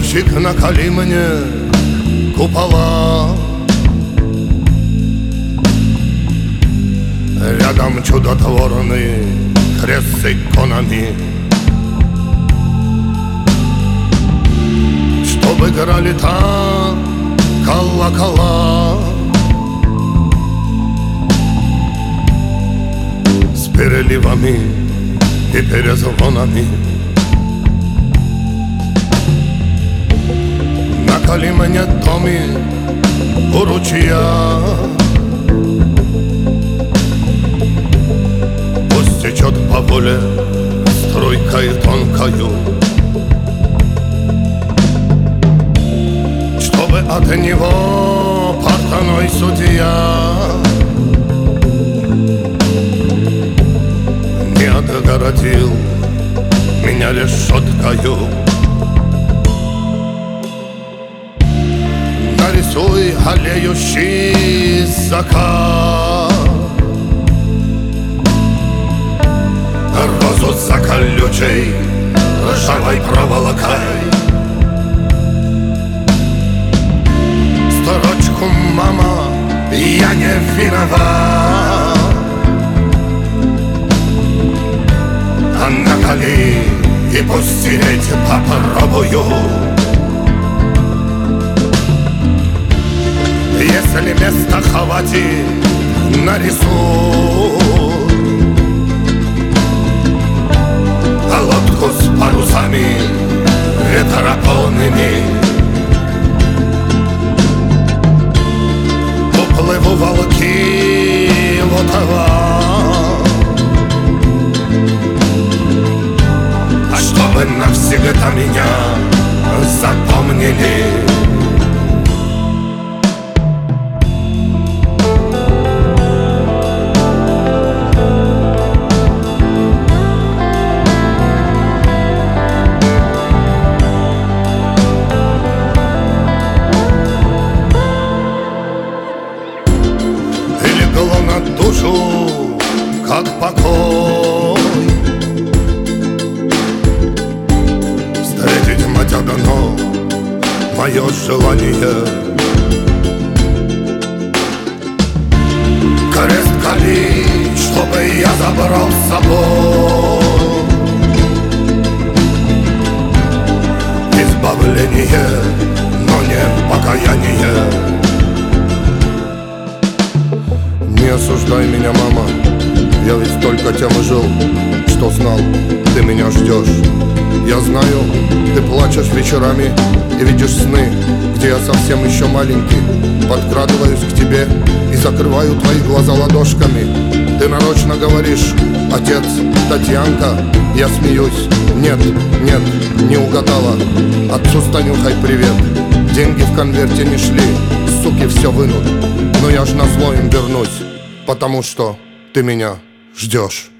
Голубчик, наколи мне купола. Рядом чудотворный крест с иконами, чтобы играли там колокола с переливами и перезвонами. Наколи мне домик у ручья, пусть течет по воле струйкой тонкою, чтобы от него портной судья не отгородил меня решеткою. Нарисуй аллеющий закат, розу за колючей ржавой проволокой, строчку «Мама, я не виноват», а наколи и пусть стереть попробую. Если места хватит, нарисуй лодку с парусами ветрополными. Уплыву волки Лотова, а чтобы навсегда меня запомнили. На душу, как покой, встретить мать одно мое желание. Крест кали, чтобы я забрал с собой избавление, но не покаяние. Не осуждай меня, мама, я ведь только тем и жил, что знал, ты меня ждешь. Я знаю, ты плачешь вечерами и видишь сны, где я совсем еще маленький. Подкрадываюсь к тебе и закрываю твои глаза ладошками. Ты нарочно говоришь: отец, Татьянка. Я смеюсь: нет, нет, не угадала. Отцу с Танюхой привет. Деньги в конверте не шли, суки все вынут, но я ж назло им вернусь, потому что ты меня ждешь.